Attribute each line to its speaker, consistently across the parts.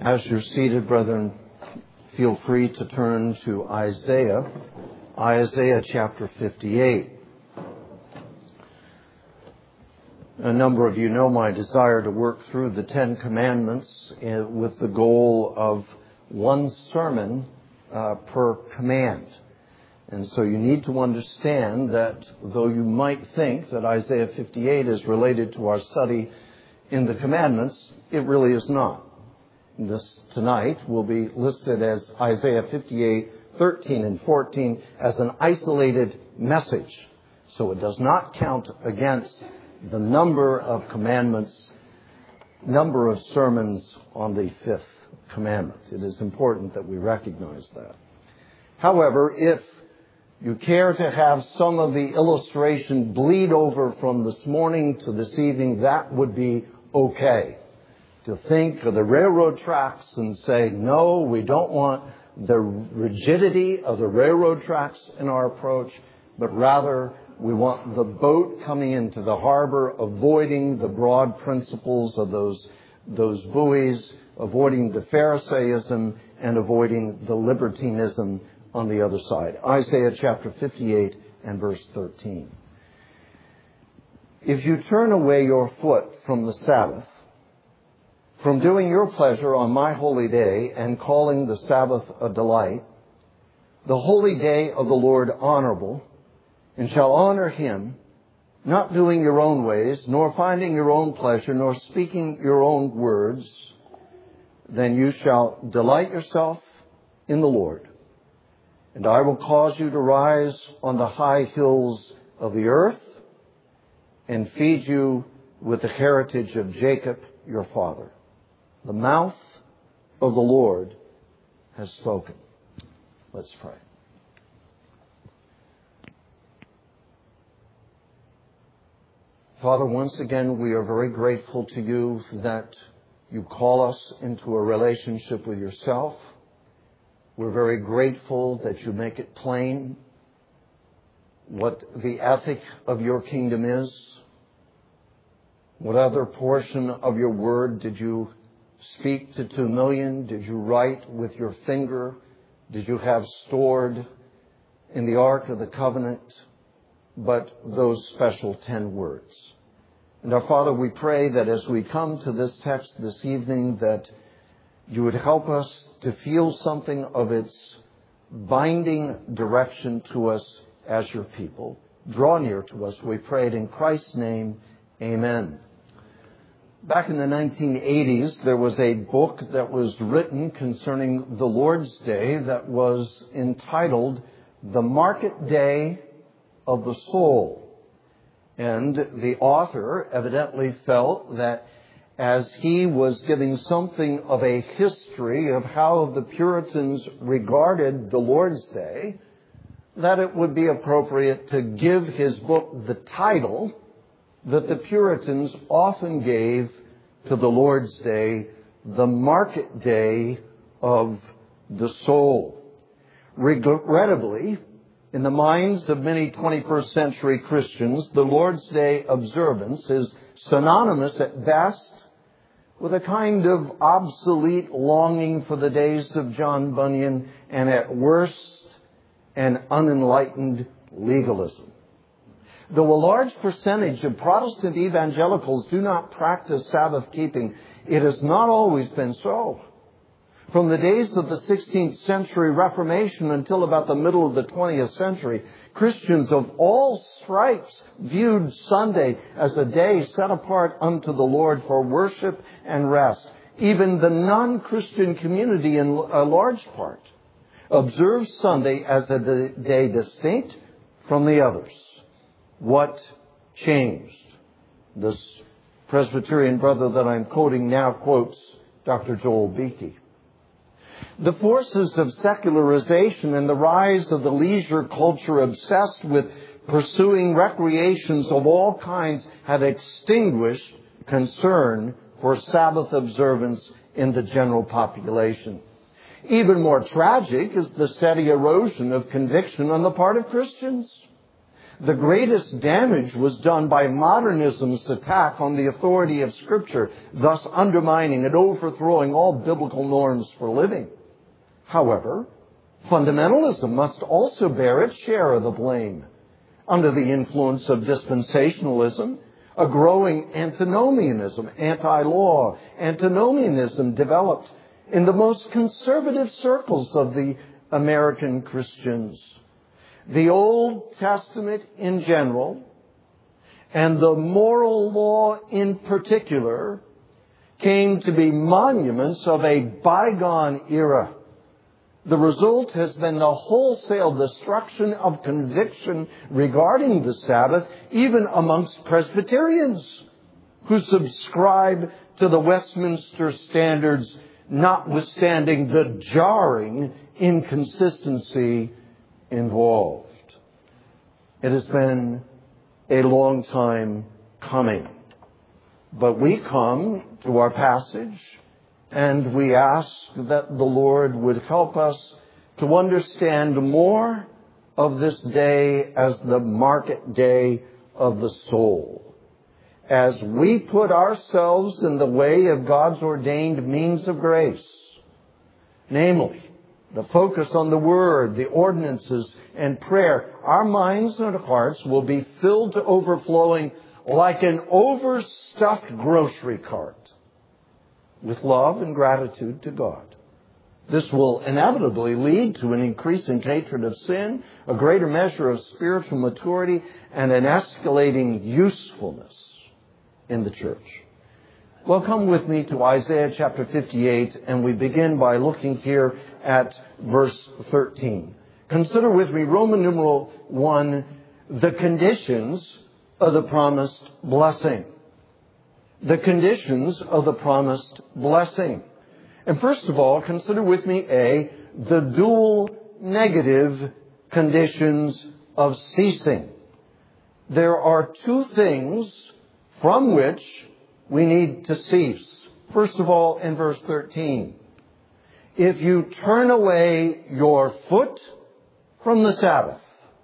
Speaker 1: As you're seated, brethren, feel free to turn to Isaiah chapter 58. A number of you know my desire to work through the Ten Commandments with the goal of one sermon per command. And so you need to understand that though you might think that Isaiah 58 is related to our study in the commandments, it really is not. This tonight will be listed as Isaiah 58, 13 and 14 as an isolated message. So it does not count against the number of commandments, number of sermons on the fifth commandment. It is important that we recognize that. However, if you care to have some of the illustration bleed over from this morning to this evening, that would be okay. To think of the railroad tracks and say, no, we don't want the rigidity of the railroad tracks in our approach, but rather we want the boat coming into the harbor, avoiding the broad principles of those buoys, avoiding the Pharisaism, and avoiding the libertinism on the other side. Isaiah chapter 58 and verse 13. If you turn away your foot from the Sabbath, from doing your pleasure on my holy day and calling the Sabbath a delight, the holy day of the Lord honorable, and shall honor him, not doing your own ways, nor finding your own pleasure, nor speaking your own words, then you shall delight yourself in the Lord. And I will cause you to rise on the high hills of the earth and feed you with the heritage of Jacob your father. The mouth of the Lord has spoken. Let's pray. Father, once again, we are very grateful to you that you call us into a relationship with yourself. We're very grateful that you make it plain what the ethic of your kingdom is. What other portion of your word did you speak to 2 million? Did you write with your finger? Did you have stored in the Ark of the Covenant? But those special 10 words. And our Father, we pray that as we come to this text this evening, that you would help us to feel something of its binding direction to us as your people. Draw near to us, we pray it in Christ's name. Amen. Back in the 1980s, there was a book that was written concerning the Lord's Day that was entitled The Market Day of the Soul. And the author evidently felt that as he was giving something of a history of how the Puritans regarded the Lord's Day, that it would be appropriate to give his book the title that the Puritans often gave to the Lord's Day, the Market Day of the Soul. Regrettably, in the minds of many 21st century Christians, the Lord's Day observance is synonymous at best with a kind of obsolete longing for the days of John Bunyan, and at worst, an unenlightened legalism. Though a large percentage of Protestant evangelicals do not practice Sabbath keeping, it has not always been so. From the days of the 16th century Reformation until about the middle of the 20th century, Christians of all stripes viewed Sunday as a day set apart unto the Lord for worship and rest. Even the non-Christian community, in a large part, observed Sunday as a day distinct from the others. What changed? This Presbyterian brother that I'm quoting now quotes Dr. Joel Beeke. The forces of secularization and the rise of the leisure culture obsessed with pursuing recreations of all kinds had extinguished concern for Sabbath observance in the general population. Even more tragic is the steady erosion of conviction on the part of Christians. The greatest damage was done by modernism's attack on the authority of Scripture, thus undermining and overthrowing all biblical norms for living. However, fundamentalism must also bear its share of the blame. Under the influence of dispensationalism, a growing antinomianism, anti-law antinomianism developed in the most conservative circles of the American Christians. The Old Testament in general, and the moral law in particular, came to be monuments of a bygone era. The result has been the wholesale destruction of conviction regarding the Sabbath, even amongst Presbyterians who subscribe to the Westminster Standards, notwithstanding the jarring inconsistency involved. It has been a long time coming. But we come to our passage and we ask that the Lord would help us to understand more of this day as the market day of the soul. As we put ourselves in the way of God's ordained means of grace, namely, the focus on the Word, the ordinances, and prayer, our minds and hearts will be filled to overflowing like an overstuffed grocery cart with love and gratitude to God. This will inevitably lead to an increasing hatred of sin, a greater measure of spiritual maturity, and an escalating usefulness in the church. Well, come with me to Isaiah chapter 58, and we begin by looking here at verse 13. Consider with me Roman numeral 1, the conditions of the promised blessing. The conditions of the promised blessing. And first of all, consider with me the dual negative conditions of ceasing. There are two things from which we need to cease. First of all, in verse 13, if you turn away your foot from the Sabbath,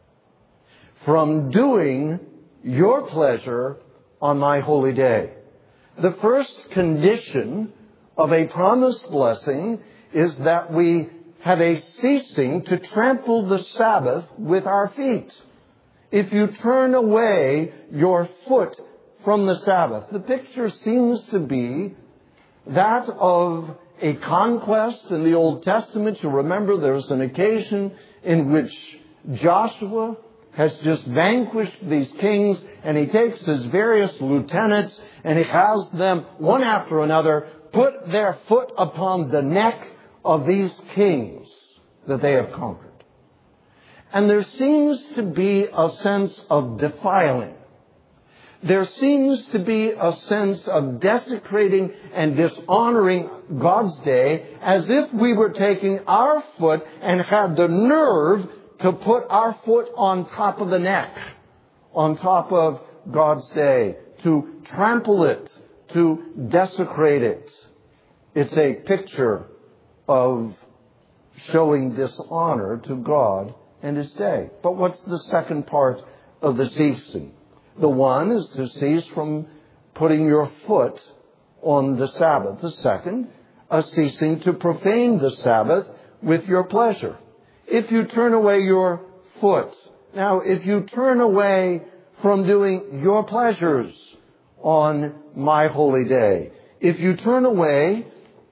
Speaker 1: from doing your pleasure on my holy day. The first condition of a promised blessing is that we have a ceasing to trample the Sabbath with our feet. If you turn away your foot from the Sabbath, the picture seems to be that of a conquest in the Old Testament. You remember there's an occasion in which Joshua has just vanquished these kings, and he takes his various lieutenants and he has them, one after another, put their foot upon the neck of these kings that they have conquered. And there seems to be a sense of defiling. There seems to be a sense of desecrating and dishonoring God's day, as if we were taking our foot and had the nerve to put our foot on top of the neck, on top of God's day, to trample it, to desecrate it. It's a picture of showing dishonor to God and His day. But what's the second part of the ceasing? The one is to cease from putting your foot on the Sabbath. The second, a ceasing to profane the Sabbath with your pleasure. If you turn away your foot. Now, if you turn away from doing your pleasures on my holy day, if you turn away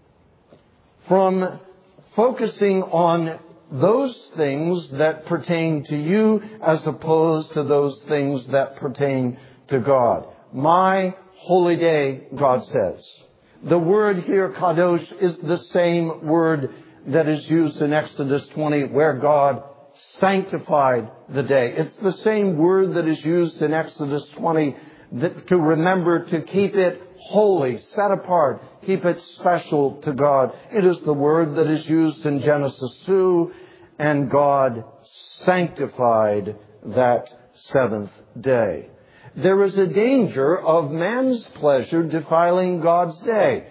Speaker 1: from focusing on those things that pertain to you as opposed to those things that pertain to God. My holy day, God says. The word here, kadosh, is the same word that is used in Exodus 20 where God sanctified the day. It's the same word that is used in Exodus 20 to remember to keep it holy, set apart, keep it special to God. It is the word that is used in Genesis 2, and God sanctified that seventh day. There is a danger of man's pleasure defiling God's day.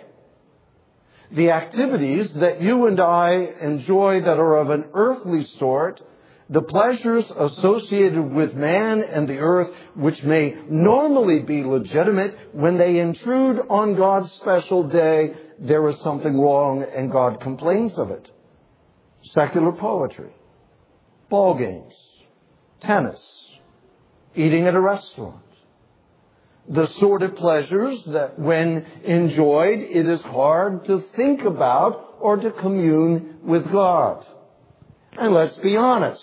Speaker 1: The activities that you and I enjoy that are of an earthly sort The pleasures associated with man and the earth, which may normally be legitimate, when they intrude on God's special day, there is something wrong and God complains of it. Secular poetry, ball games, tennis, eating at a restaurant. The sort of pleasures that when enjoyed, it is hard to think about or to commune with God. And let's be honest.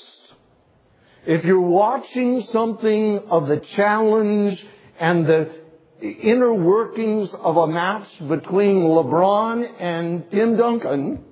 Speaker 1: If you're watching something of the challenge and the inner workings of a match between LeBron and Tim Duncan,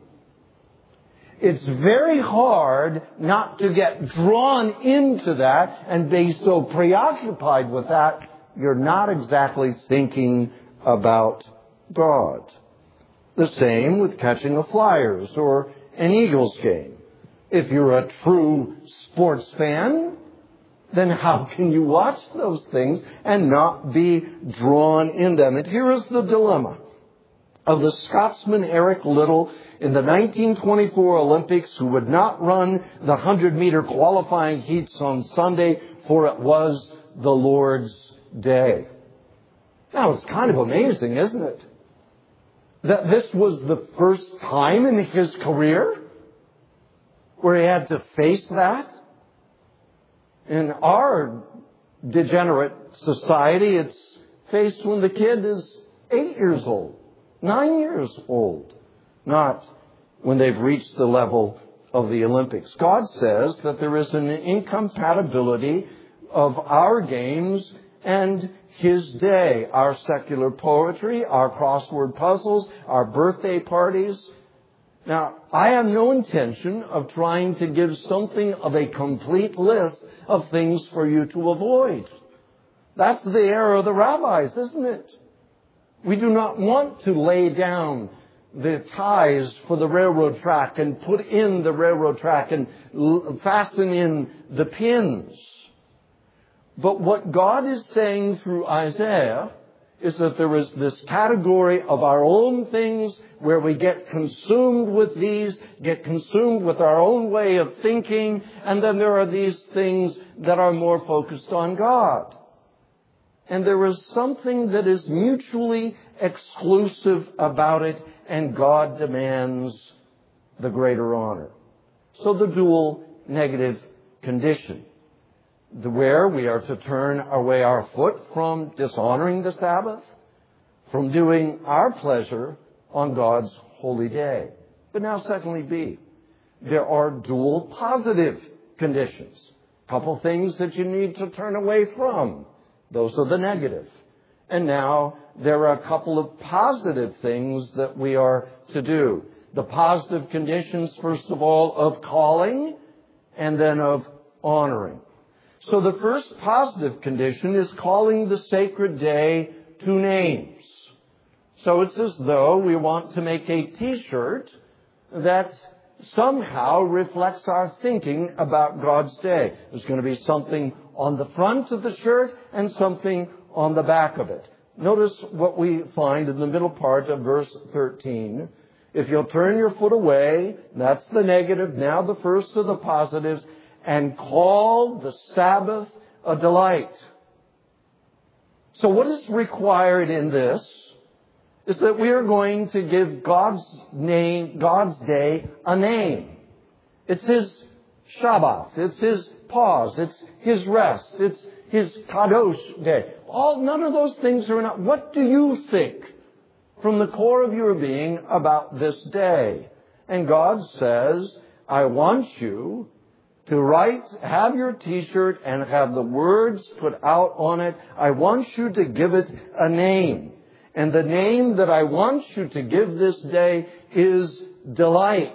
Speaker 1: it's very hard not to get drawn into that and be so preoccupied with that, you're not exactly thinking about God. The same with catching a Flyers or an Eagles game. If you're a true sports fan, then how can you watch those things and not be drawn in them? And here is the dilemma of the Scotsman Eric Liddell in the 1924 Olympics, who would not run the 100-meter qualifying heats on Sunday, for it was the Lord's Day. Now, it's kind of amazing, isn't it, that this was the first time in his career where he had to face that. In our degenerate society, it's faced when the kid is 8 years old, 9 years old, not when they've reached the level of the Olympics. God says that there is an incompatibility of our games and His day. Our secular poetry, our crossword puzzles, our birthday parties. Now, I have no intention of trying to give something of a complete list of things for you to avoid. That's the error of the rabbis, isn't it? We do not want to lay down the ties for the railroad track and put in the railroad track and fasten in the pins. But what God is saying through Isaiah is that there is this category of our own things where we get consumed with these, get consumed with our own way of thinking, and then there are these things that are more focused on God. And there is something that is mutually exclusive about it, and God demands the greater honor. So the dual negative condition, where we are to turn away our foot from dishonoring the Sabbath, from doing our pleasure on God's holy day. But now, secondly, B, there are dual positive conditions. A couple things that you need to turn away from. Those are the negative. And now there are a couple of positive things that we are to do. The positive conditions, first of all, of calling and then of honoring. So the first positive condition is calling the sacred day to names. So it's as though we want to make a T-shirt that somehow reflects our thinking about God's day. There's going to be something on the front of the shirt and something on the back of it. Notice what we find in the middle part of verse 13. If you'll turn your foot away, that's the negative, now the first of the positives, and call the Sabbath a delight. So what is required in this is that we are going to give God's name, God's day, a name. It's His Shabbat. It's His pause. It's His rest. It's His Kadosh day. None of those things are enough. What do you think from the core of your being about this day? And God says, I want you to have your T-shirt and have the words put out on it. I want you to give it a name. And the name that I want you to give this day is delight.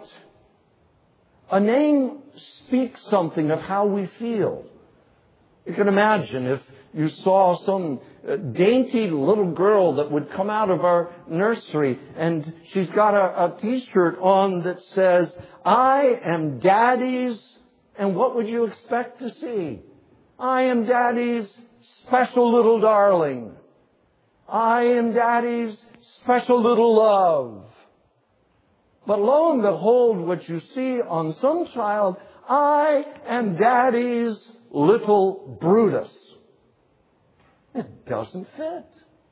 Speaker 1: A name speaks something of how we feel. You can imagine if you saw some dainty little girl that would come out of our nursery and she's got a T-shirt on that says, I am Daddy's. And what would you expect to see? I am Daddy's special little darling. I am Daddy's special little love. But lo and behold, what you see on some child, I am Daddy's little Brutus. It doesn't fit.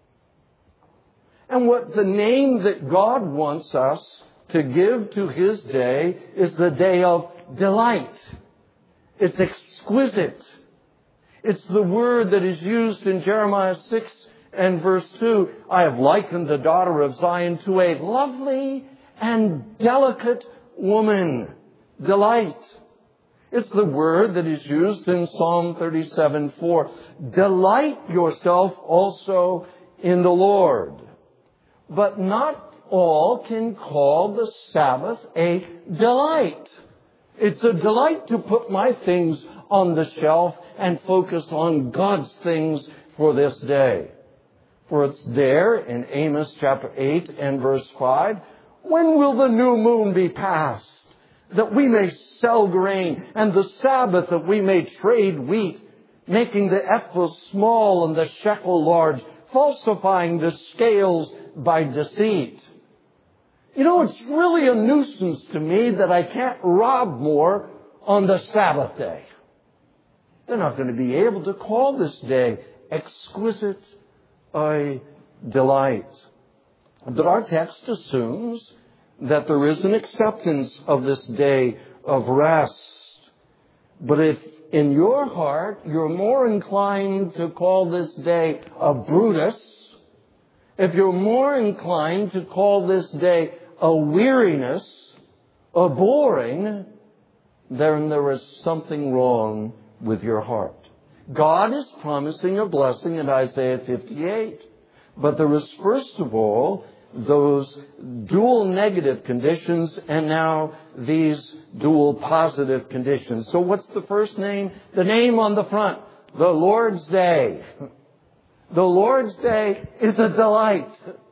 Speaker 1: And what the name that God wants us to give to His day is the day of delight. It's exquisite. It's the word that is used in Jeremiah 6 and verse 2. I have likened the daughter of Zion to a lovely and delicate woman. Delight. It's the word that is used in Psalm 37:4. Delight yourself also in the Lord. But not all can call the Sabbath a delight. It's a delight to put my things on the shelf and focus on God's things for this day. For it's there in Amos chapter 8 and verse 5, when will the new moon be passed, that we may sell grain, and the Sabbath that we may trade wheat, making the ephah small and the shekel large, falsifying the scales by deceit. You know, it's really a nuisance to me that I can't rob more on the Sabbath day. They're not going to be able to call this day exquisite a delight. But our text assumes that there is an acceptance of this day of rest. But if in your heart you're more inclined to call this day a Brutus, if you're more inclined to call this day a weariness, a boring, then there is something wrong with your heart. God is promising a blessing in Isaiah 58. But there is, first of all, those dual negative conditions and now these dual positive conditions. So what's the first name? The name on the front, the Lord's Day. The Lord's Day is a delight.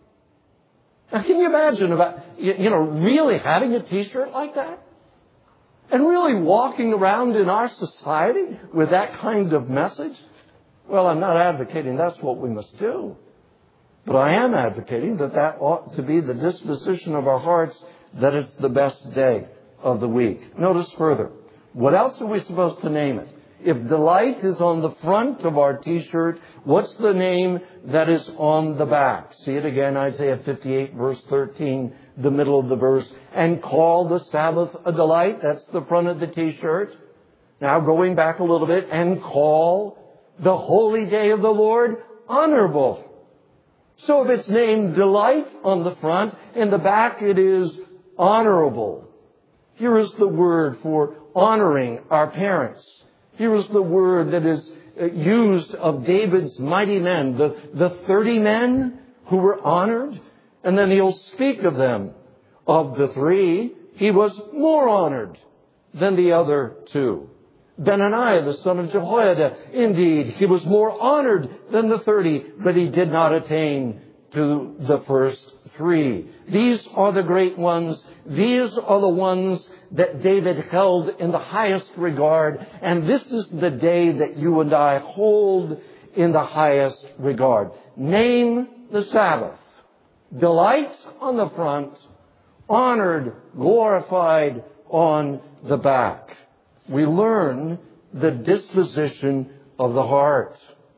Speaker 1: Now, can you imagine about, really having a t-shirt like that? And really walking around in our society with that kind of message? Well, I'm not advocating that's what we must do. But I am advocating that that ought to be the disposition of our hearts, that it's the best day of the week. Notice further, what else are we supposed to name it? If delight is on the front of our t-shirt, what's the name that is on the back? See it again, Isaiah 58, verse 13, the middle of the verse. And call the Sabbath a delight. That's the front of the t-shirt. Now going back a little bit, and call the holy day of the Lord honorable. So if it's named delight on the front, in the back it is honorable. Here is the word for honoring our parents. Here is the word that is used of David's mighty men, the 30 men who were honored. And then he'll speak of them. Of the 3, he was more honored than the other 2. Benaniah, the son of Jehoiada, indeed, he was more honored than the 30, but he did not attain to the first 3. These are the great ones. These are the ones that David held in the highest regard. And this is the day that you and I hold in the highest regard. Name the Sabbath. Delight on the front, honored, glorified on the back. We learn the disposition of the heart.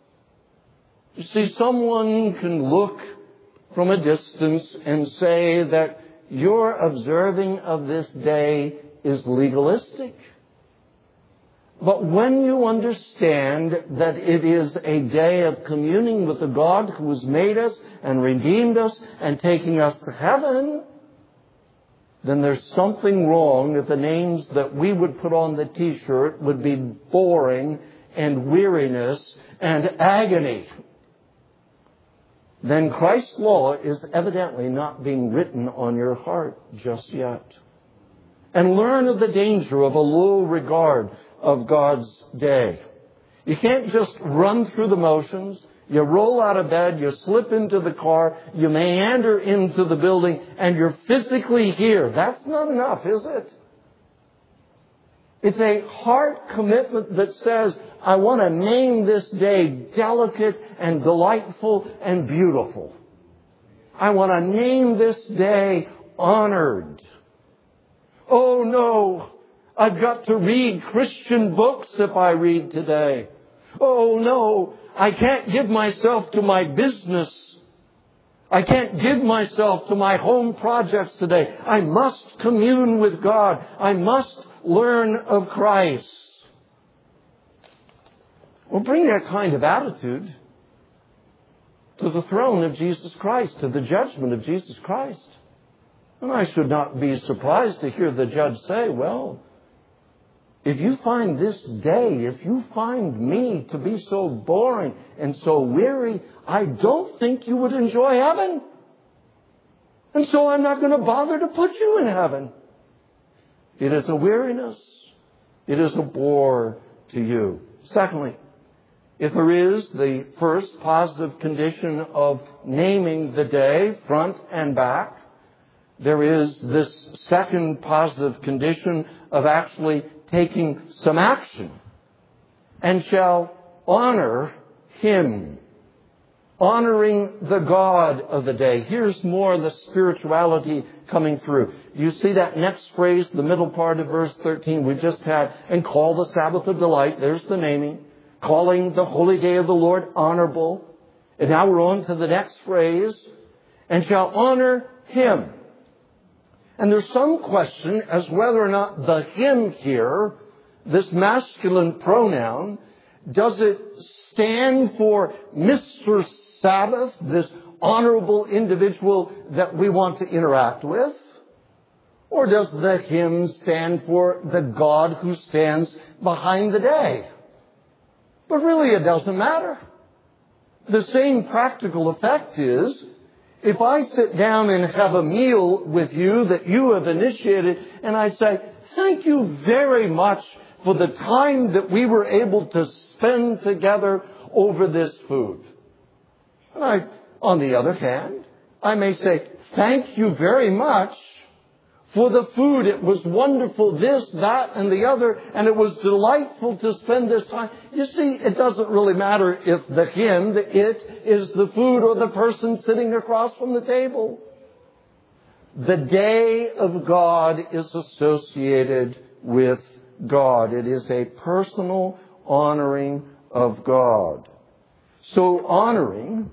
Speaker 1: You see, someone can look from a distance and say that your observing of this day is legalistic. But when you understand that it is a day of communing with the God who has made us and redeemed us and taking us to heaven, then there's something wrong if the names that we would put on the t-shirt would be boring and weariness and agony. Then Christ's law is evidently not being written on your heart just yet. And learn of the danger of a low regard of God's day. You can't just run through the motions. You roll out of bed, you slip into the car, you meander into the building, and you're physically here. That's not enough, is it? It's a heart commitment that says, I want to name this day delicate and delightful and beautiful. I want to name this day honored. Oh no, I've got to read Christian books if I read today. Oh no, I can't give myself to my business. I can't give myself to my home projects today. I must commune with God. I must learn of Christ. Well, bring that kind of attitude to the throne of Jesus Christ, to the judgment of Jesus Christ. And I should not be surprised to hear the judge say, well, if you find this day, if you find me to be so boring and so weary, I don't think you would enjoy heaven. And so I'm not going to bother to put you in heaven. It is a weariness. It is a bore to you. Secondly, if there is the first positive condition of naming the day, front and back, there is this second positive condition of actually taking some action, and shall honor Him, honoring the God of the day. Here's more of the spirituality coming through. Do you see that next phrase, the middle part of verse 13 we just had, and call the Sabbath a delight. There's the naming. Calling the holy day of the Lord honorable. And now we're on to the next phrase, and shall honor Him. And there's some question as whether or not the him here, this masculine pronoun, does it stand for Mr. Sabbath, this honorable individual that we want to interact with? Or does the him stand for the God who stands behind the day? But really it doesn't matter. The same practical effect is, if I sit down and have a meal with you that you have initiated, and I say, thank you very much for the time that we were able to spend together over this food. And on the other hand, I may say, thank you very much for the food. It was wonderful, this, that, and the other, and it was delightful to spend this time. You see, it doesn't really matter if the him, the it, is the food or the person sitting across from the table. The day of God is associated with God. It is a personal honoring of God. So honoring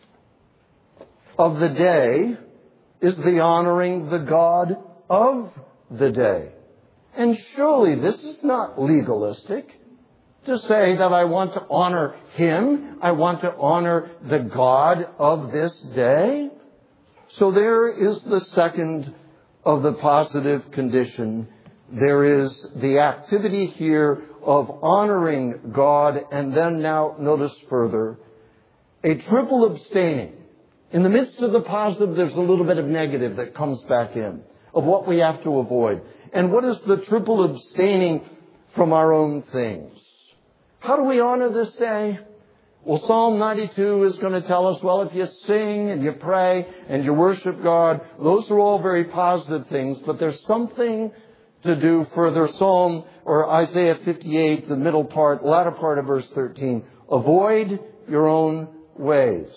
Speaker 1: of the day is the honoring the God of the day. And surely this is not legalistic to say that I want to honor Him. I want to honor the God of this day. So there is the second of the positive condition. There is the activity here of honoring God, and then now notice further, a triple abstaining. In the midst of the positive, there's a little bit of negative that comes back in, of what we have to avoid. And what is the triple abstaining from our own things? How do we honor this day? Well, Psalm 92 is going to tell us, well, if you sing and you pray and you worship God, those are all very positive things, but there's something to do further. Psalm or Isaiah 58, the middle part, latter part of verse 13. Avoid your own ways.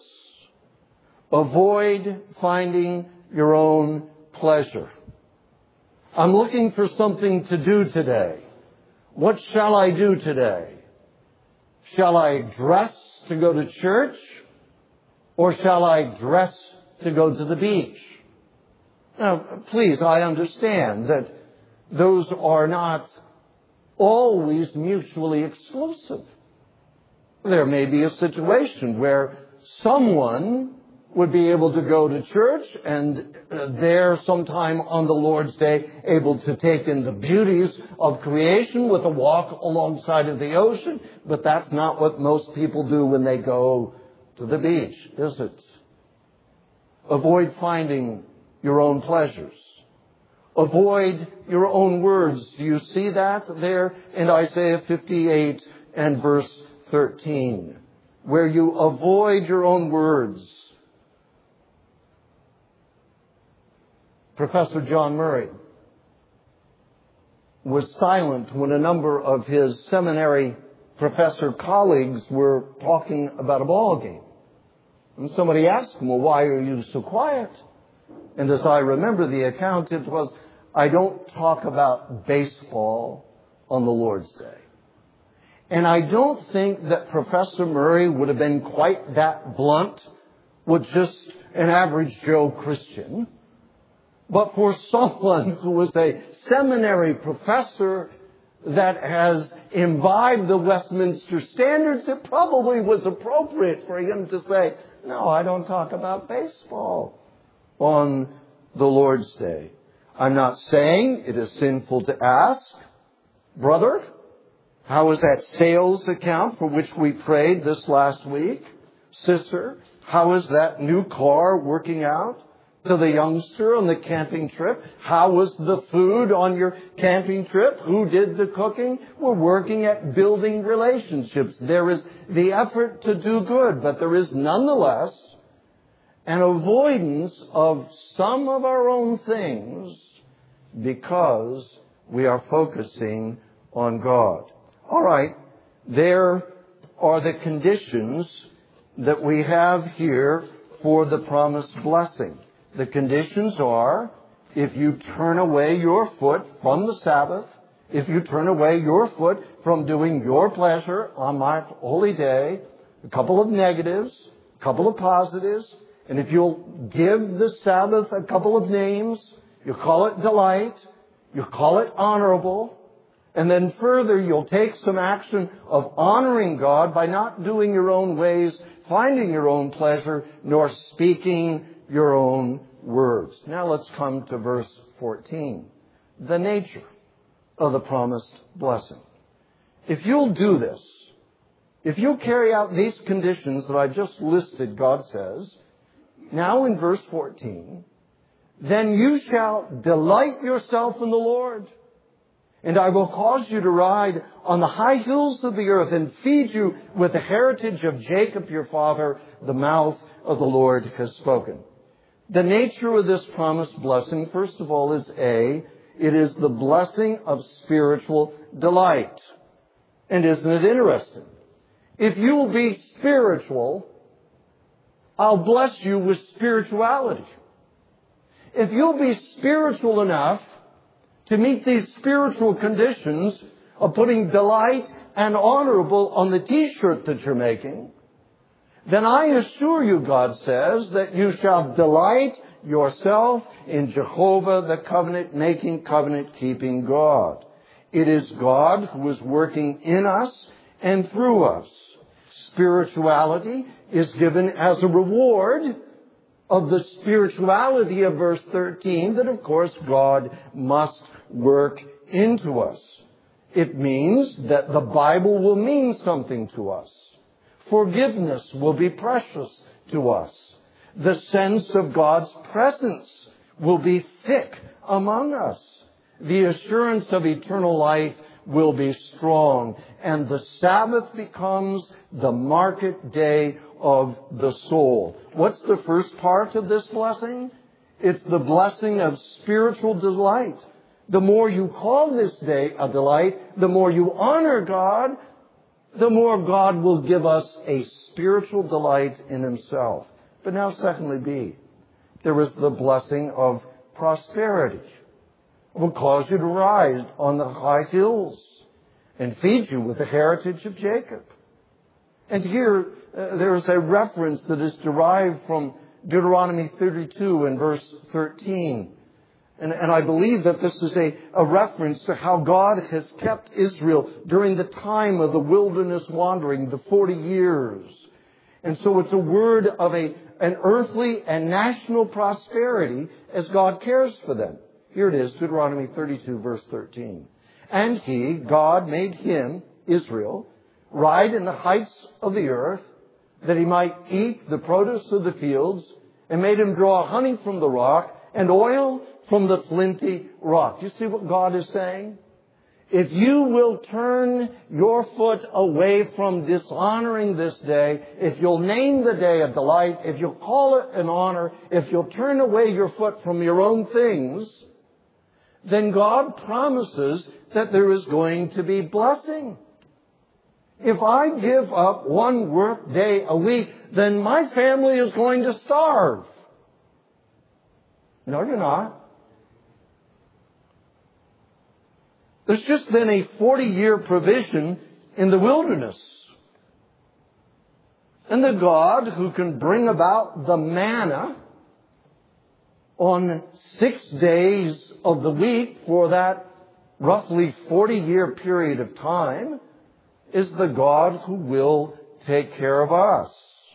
Speaker 1: Avoid finding your own pleasure. I'm looking for something to do today. What shall I do today? Shall I dress to go to church? Or shall I dress to go to the beach? Now, please, I understand that those are not always mutually exclusive. There may be a situation where someone would be able to go to church and there sometime on the Lord's Day able to take in the beauties of creation with a walk alongside of the ocean. But that's not what most people do when they go to the beach, is it? Avoid finding your own pleasures. Avoid your own words. Do you see that there in Isaiah 58 and verse 13? Where you avoid your own words. Professor John Murray was silent when a number of his seminary professor colleagues were talking about a ball game. And somebody asked him, well, why are you so quiet? And as I remember the account, it was, I don't talk about baseball on the Lord's Day. And I don't think that Professor Murray would have been quite that blunt with just an average Joe Christian. But for someone who was a seminary professor that has imbibed the Westminster Standards, it probably was appropriate for him to say, no, I don't talk about baseball on the Lord's Day. I'm not saying it is sinful to ask, brother, how is that sales account for which we prayed this last week? Sister, how is that new car working out? To the youngster on the camping trip, how was the food on your camping trip? Who did the cooking? We're working at building relationships. There is the effort to do good, but there is nonetheless an avoidance of some of our own things because we are focusing on God. All right, there are the conditions that we have here for the promised blessing. The conditions are, if you turn away your foot from the Sabbath, if you turn away your foot from doing your pleasure on my holy day, a couple of negatives, a couple of positives, and if you'll give the Sabbath a couple of names, you call it delight, you call it honorable, and then further you'll take some action of honoring God by not doing your own ways, finding your own pleasure, nor speaking your own words. Now let's come to verse 14. The nature of the promised blessing. If you'll do this, if you'll carry out these conditions that I just listed, God says, now in verse 14, then you shall delight yourself in the Lord, and I will cause you to ride on the high hills of the earth and feed you with the heritage of Jacob your father. The mouth of the Lord has spoken. The nature of this promised blessing, first of all, it is the blessing of spiritual delight. And isn't it interesting? If you will be spiritual, I'll bless you with spirituality. If you'll be spiritual enough to meet these spiritual conditions of putting delight and honorable on the t-shirt that you're making, then I assure you, God says, that you shall delight yourself in Jehovah, the covenant-making, covenant-keeping God. It is God who is working in us and through us. Spirituality is given as a reward of the spirituality of verse 13 that, of course, God must work into us. It means that the Bible will mean something to us. Forgiveness will be precious to us. The sense of God's presence will be thick among us. The assurance of eternal life will be strong. And the Sabbath becomes the market day of the soul. What's the first part of this blessing? It's the blessing of spiritual delight. The more you call this day a delight, the more you honor God, the more God will give us a spiritual delight in Himself. But now, secondly, B, there is the blessing of prosperity. It will cause you to ride on the high hills and feed you with the heritage of Jacob. And here, there is a reference that is derived from Deuteronomy 32 and verse 13. And I believe that this is a reference to how God has kept Israel during the time of the wilderness wandering, the 40 years. And so it's a word of an earthly and national prosperity as God cares for them. Here it is, Deuteronomy 32, verse 13. And He, God, made him, Israel, ride in the heights of the earth, that he might eat the produce of the fields, and made him draw honey from the rock, and oil from the flinty rock. Do you see what God is saying? If you will turn your foot away from dishonoring this day, if you'll name the day a delight, if you'll call it an honor, if you'll turn away your foot from your own things, then God promises that there is going to be blessing. If I give up one work day a week, then my family is going to starve. No, you're not. There's just been a 40-year provision in the wilderness. And the God who can bring about the manna on 6 days of the week for that roughly 40-year period of time is the God who will take care of us.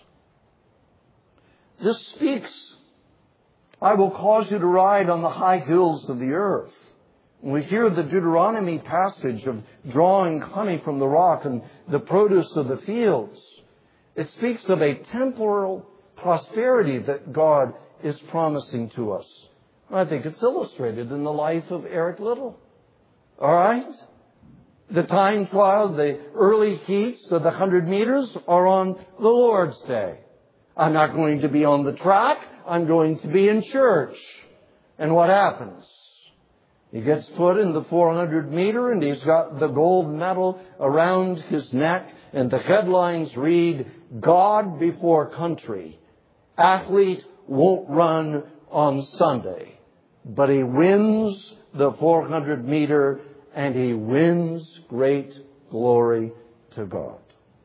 Speaker 1: This speaks, I will cause you to ride on the high hills of the earth. When we hear the Deuteronomy passage of drawing honey from the rock and the produce of the fields, it speaks of a temporal prosperity that God is promising to us. I think it's illustrated in the life of Eric Little. All right? The time trial, the early heats of the 100 meters are on the Lord's Day. I'm not going to be on the track. I'm going to be in church. And what happens? He gets put in the 400 meter and he's got the gold medal around his neck. And the headlines read, God before country. Athlete won't run on Sunday. But he wins the 400 meter and he wins great glory to God.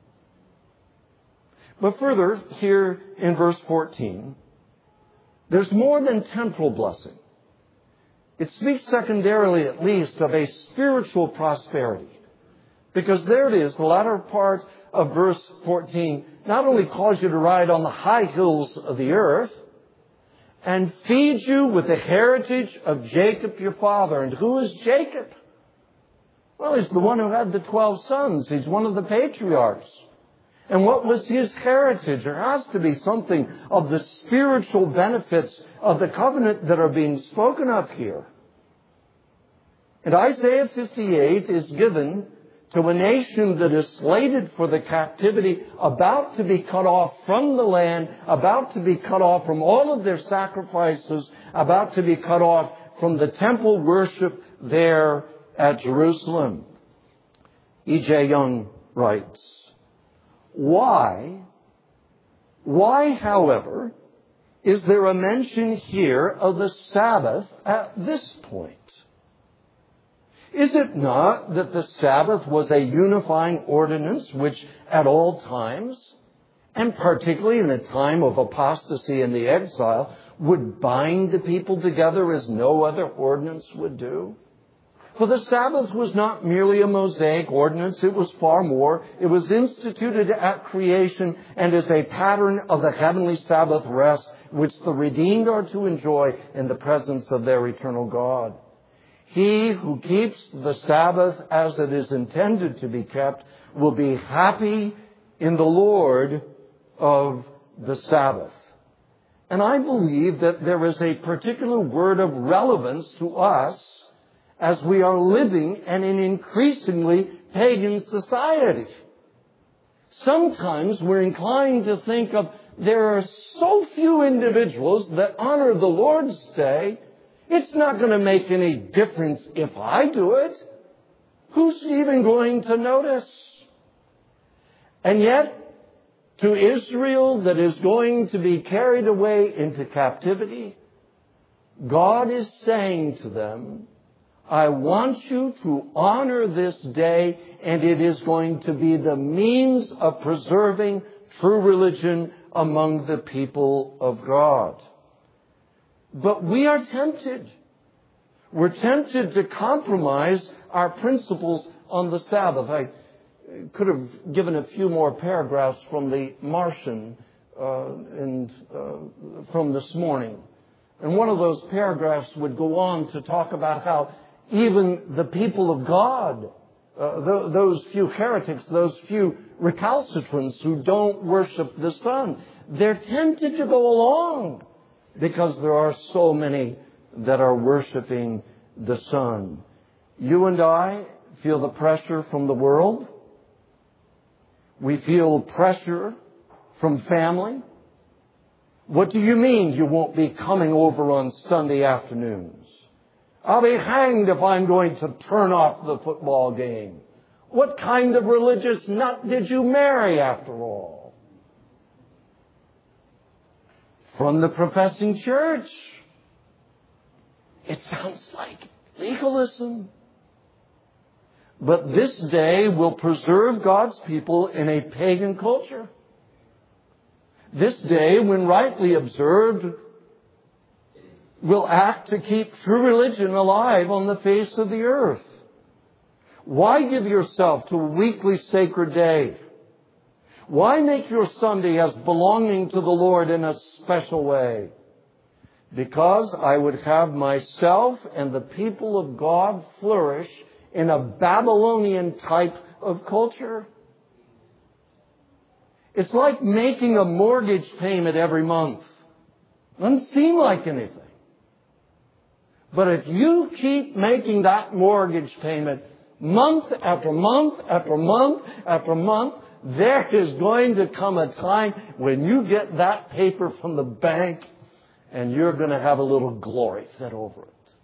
Speaker 1: But further, here in verse 14, there's more than temporal blessing. It speaks secondarily, at least, of a spiritual prosperity. Because there it is, the latter part of verse 14, not only calls you to ride on the high hills of the earth, and feed you with the heritage of Jacob your father. And who is Jacob? Well, he's the one who had the 12 sons. He's one of the patriarchs. And what was his heritage? There has to be something of the spiritual benefits of the covenant that are being spoken of here. And Isaiah 58 is given to a nation that is slated for the captivity, about to be cut off from the land, about to be cut off from all of their sacrifices, about to be cut off from the temple worship there at Jerusalem. E.J. Young writes, Why, however, is there a mention here of the Sabbath at this point? Is it not that the Sabbath was a unifying ordinance which at all times, and particularly in a time of apostasy and the exile, would bind the people together as no other ordinance would do? For the Sabbath was not merely a Mosaic ordinance, it was far more. It was instituted at creation and is a pattern of the heavenly Sabbath rest which the redeemed are to enjoy in the presence of their eternal God. He who keeps the Sabbath as it is intended to be kept will be happy in the Lord of the Sabbath. And I believe that there is a particular word of relevance to us as we are living in an increasingly pagan society. Sometimes we're inclined to think of there are so few individuals that honor the Lord's Day, it's not going to make any difference if I do it. Who's even going to notice? And yet, to Israel that is going to be carried away into captivity, God is saying to them, I want you to honor this day, and it is going to be the means of preserving true religion among the people of God. But we are tempted. We're tempted to compromise our principles on the Sabbath. I could have given a few more paragraphs from the Martian from this morning. And one of those paragraphs would go on to talk about how even the people of God, those few heretics, those few recalcitrants who don't worship the sun, they're tempted to go along because there are so many that are worshiping the sun. You and I feel the pressure from the world. We feel pressure from family. What do you mean you won't be coming over on Sunday afternoons? I'll be hanged if I'm going to turn off the football game. What kind of religious nut did you marry after all? From the professing church. It sounds like legalism. But this day will preserve God's people in a pagan culture. This day, when rightly observed, will act to keep true religion alive on the face of the earth. Why give yourself to a weekly sacred day? Why make your Sunday as belonging to the Lord in a special way? Because I would have myself and the people of God flourish in a Babylonian type of culture. It's like making a mortgage payment every month. Doesn't seem like anything. But if you keep making that mortgage payment month after month after month after month, there is going to come a time when you get that paper from the bank and you're going to have a little glory set over it.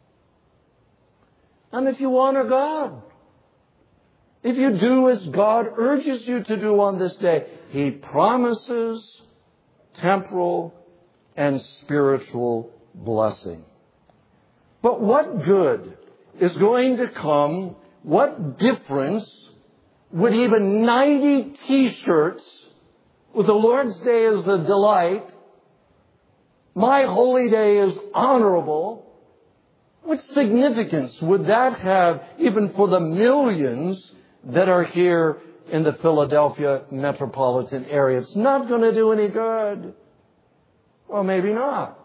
Speaker 1: And if you honor God, if you do as God urges you to do on this day, He promises temporal and spiritual blessing. But what good is going to come? What difference would even 90 T-shirts with the Lord's Day as a delight, my holy day is honorable? What significance would that have even for the millions that are here in the Philadelphia metropolitan area? It's not going to do any good. Well, maybe not.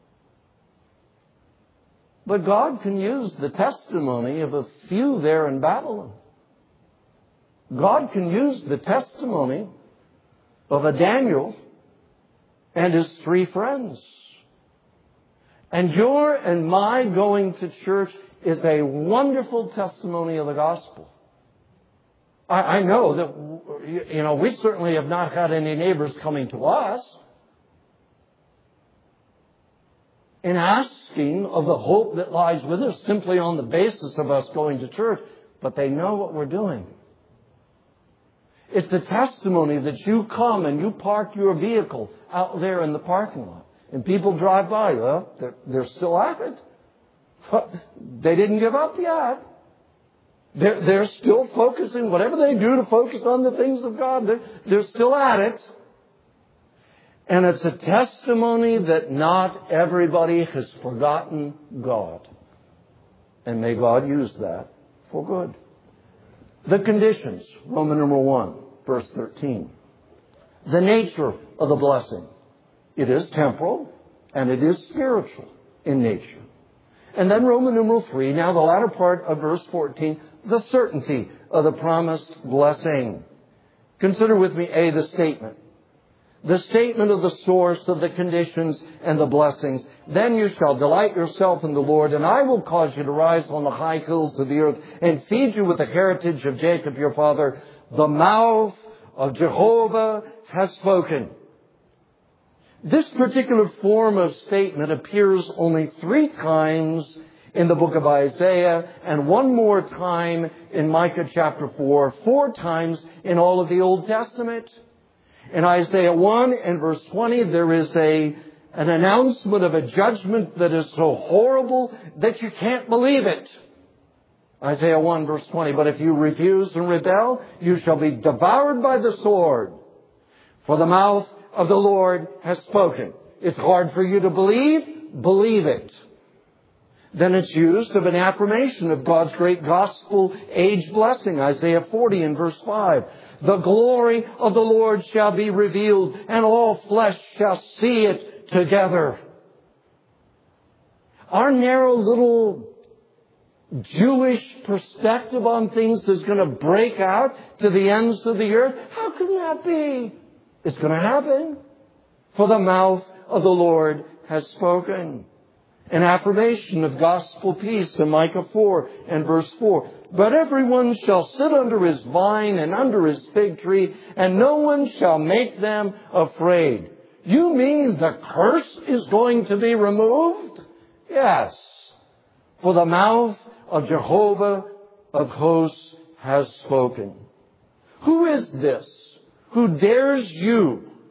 Speaker 1: But God can use the testimony of a few there in Babylon. God can use the testimony of a Daniel and his 3 friends. And your and my going to church is a wonderful testimony of the gospel. I know that, we certainly have not had any neighbors coming to us and asking of the hope that lies with us simply on the basis of us going to church, but they know what we're doing. It's a testimony that you come and you park your vehicle out there in the parking lot. And people drive by. Well, they're still at it. They didn't give up yet. They're still focusing. Whatever they do to focus on the things of God, they're still at it. And it's a testimony that not everybody has forgotten God. And may God use that for good. The conditions, Roman numeral 1, verse 13. The nature of the blessing. It is temporal and it is spiritual in nature. And then Roman numeral 3, now the latter part of verse 14, the certainty of the promised blessing. Consider with me, A, the statement. The statement of the source of the conditions and the blessings. Then you shall delight yourself in the Lord, and I will cause you to rise on the high hills of the earth and feed you with the heritage of Jacob your father. The mouth of Jehovah has spoken. This particular form of statement appears only 3 times in the book of Isaiah and 1 more time in Micah chapter 4, 4 times in all of the Old Testament. In Isaiah 1 and verse 20, there is an announcement of a judgment that is so horrible that you can't believe it. Isaiah 1 verse 20, but if you refuse and rebel, you shall be devoured by the sword. For the mouth of the Lord has spoken. It's hard for you to believe? Believe it. Then it's used of an affirmation of God's great gospel age blessing. Isaiah 40 and verse 5. The glory of the Lord shall be revealed, and all flesh shall see it together. Our narrow little Jewish perspective on things is going to break out to the ends of the earth. How can that be? It's going to happen. For the mouth of the Lord has spoken. An affirmation of gospel peace in Micah 4 and verse 4. But everyone shall sit under his vine and under his fig tree, and no one shall make them afraid. You mean the curse is going to be removed? Yes. For the mouth of Jehovah of hosts has spoken. Who is this who dares you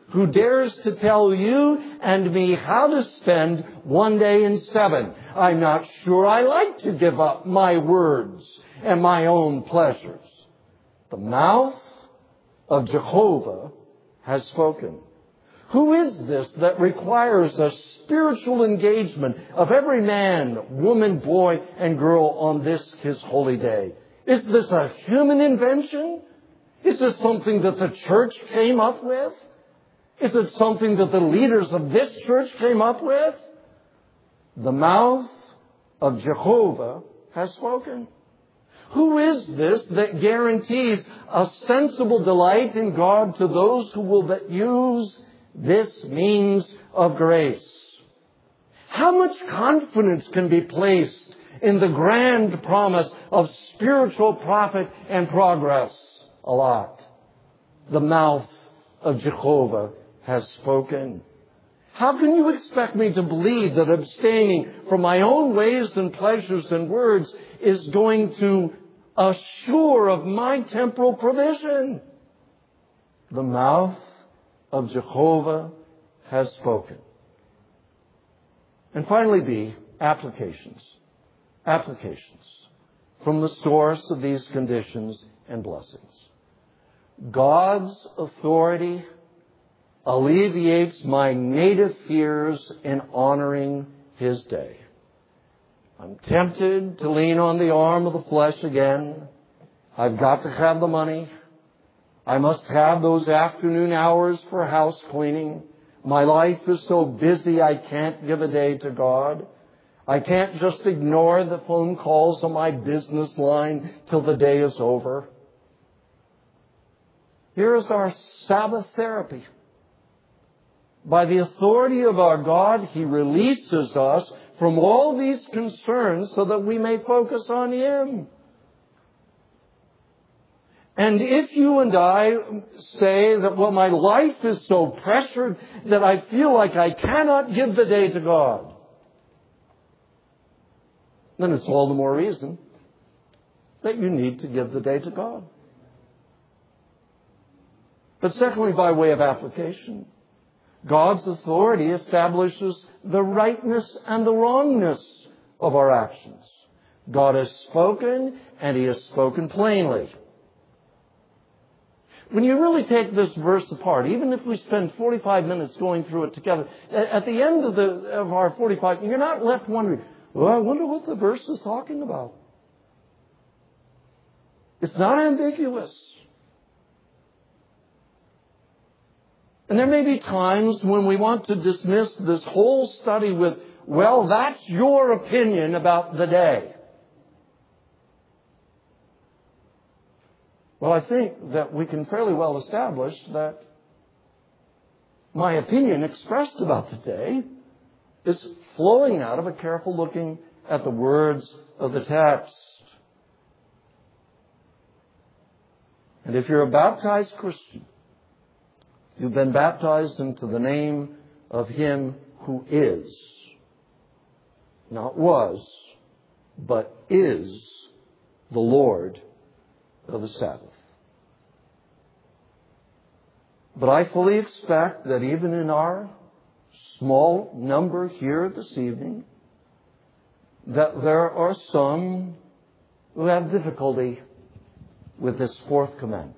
Speaker 1: who dares to tell you and me how to spend one day in 7. I'm not sure I like to give up my words and my own pleasures. The mouth of Jehovah has spoken. Who is this that requires a spiritual engagement of every man, woman, boy, and girl on this his holy day? Is this a human invention? Is it something that the church came up with? Is it something that the leaders of this church came up with? The mouth of Jehovah has spoken. Who is this that guarantees a sensible delight in God to those who will use this means of grace? How much confidence can be placed in the grand promise of spiritual profit and progress? A lot. The mouth of Jehovah has spoken. How can you expect me to believe that abstaining from my own ways and pleasures and words is going to assure of my temporal provision? The mouth of Jehovah has spoken. And finally, B, applications. Applications from the source of these conditions and blessings. God's authority alleviates my native fears in honoring His day. I'm tempted to lean on the arm of the flesh again. I've got to have the money. I must have those afternoon hours for house cleaning. My life is so busy I can't give a day to God. I can't just ignore the phone calls on my business line till the day is over. Here is our Sabbath therapy. By the authority of our God, He releases us from all these concerns so that we may focus on Him. And if you and I say that, well, my life is so pressured that I feel like I cannot give the day to God, then it's all the more reason that you need to give the day to God. But secondly, by way of application, God's authority establishes the rightness and the wrongness of our actions. God has spoken, and He has spoken plainly. When you really take this verse apart, even if we spend 45 minutes going through it together, at the end of our 45, you're not left wondering, well, I wonder what the verse is talking about. It's not ambiguous. And there may be times when we want to dismiss this whole study with, well, that's your opinion about the day. Well, I think that we can fairly well establish that my opinion expressed about the day is flowing out of a careful looking at the words of the text. And if you're a baptized Christian, you've been baptized into the name of Him who is, not was, but is the Lord of the Sabbath. But I fully expect that even in our small number here this evening, that there are some who have difficulty with this fourth commandment.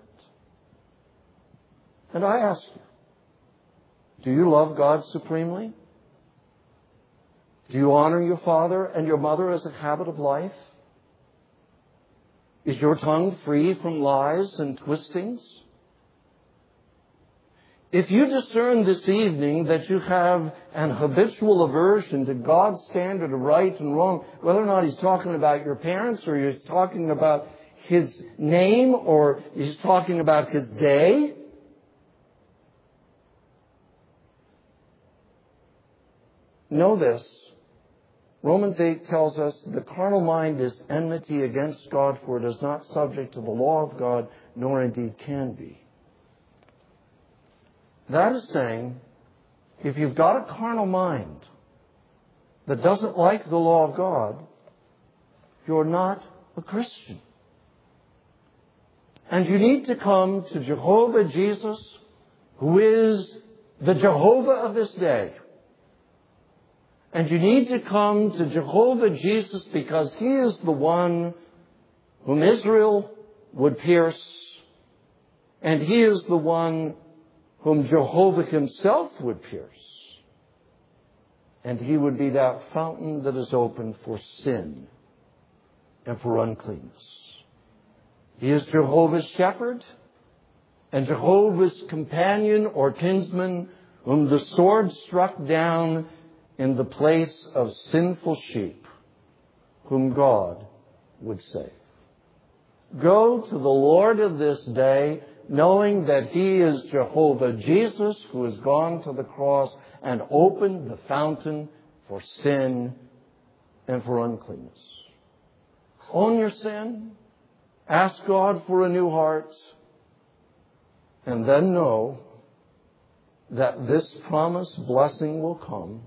Speaker 1: And I ask you, do you love God supremely? Do you honor your father and your mother as a habit of life? Is your tongue free from lies and twistings? If you discern this evening that you have an habitual aversion to God's standard of right and wrong, whether or not He's talking about your parents or He's talking about His name or He's talking about His day, know this. Romans 8 tells us the carnal mind is enmity against God, for it is not subject to the law of God, nor indeed can be. That is saying, if you've got a carnal mind that doesn't like the law of God, you're not a Christian. And you need to come to Jehovah Jesus, who is the Jehovah of this day. And you need to come to Jehovah Jesus because He is the one whom Israel would pierce, and He is the one whom Jehovah Himself would pierce. And He would be that fountain that is open for sin and for uncleanness. He is Jehovah's shepherd and Jehovah's companion or kinsman, whom the sword struck down in the place of sinful sheep, whom God would save. Go to the Lord of this day, knowing that He is Jehovah Jesus, who has gone to the cross and opened the fountain for sin and for uncleanness. Own your sin. Ask God for a new heart. And then know that this promised blessing will come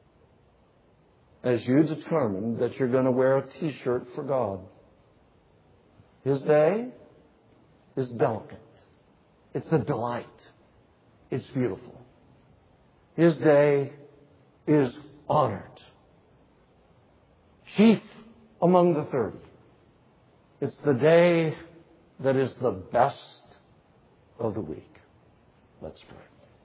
Speaker 1: as you determine that you're going to wear a t-shirt for God. His day is delicate. It's a delight. It's beautiful. His day is honored. Chief among the 30. It's the day that is the best of the week. Let's pray.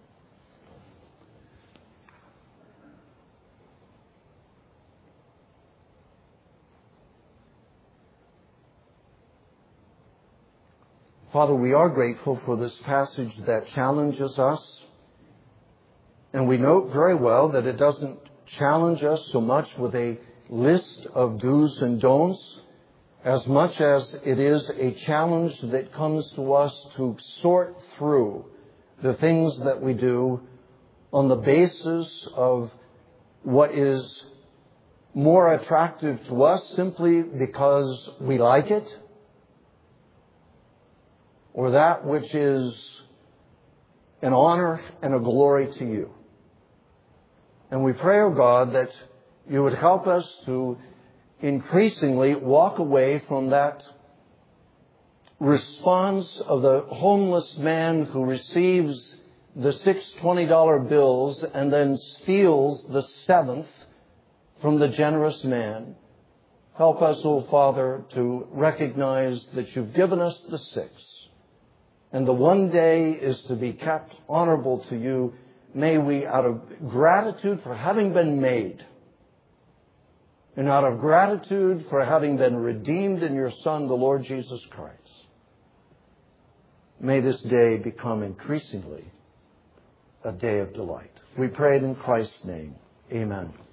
Speaker 1: Father, we are grateful for this passage that challenges us. And we note very well that it doesn't challenge us so much with a list of do's and don'ts, as much as it is a challenge that comes to us to sort through the things that we do on the basis of what is more attractive to us simply because we like it, or that which is an honor and a glory to you. And we pray, O God, that you would help us to increasingly walk away from that response of the homeless man who receives the 6 $20 bills and then steals the 7th from the generous man. Help us, O Father, to recognize that you've given us the 6. And the one day is to be kept honorable to you. May we, out of gratitude for having been made, and out of gratitude for having been redeemed in your Son, the Lord Jesus Christ, may this day become increasingly a day of delight. We pray it in Christ's name. Amen.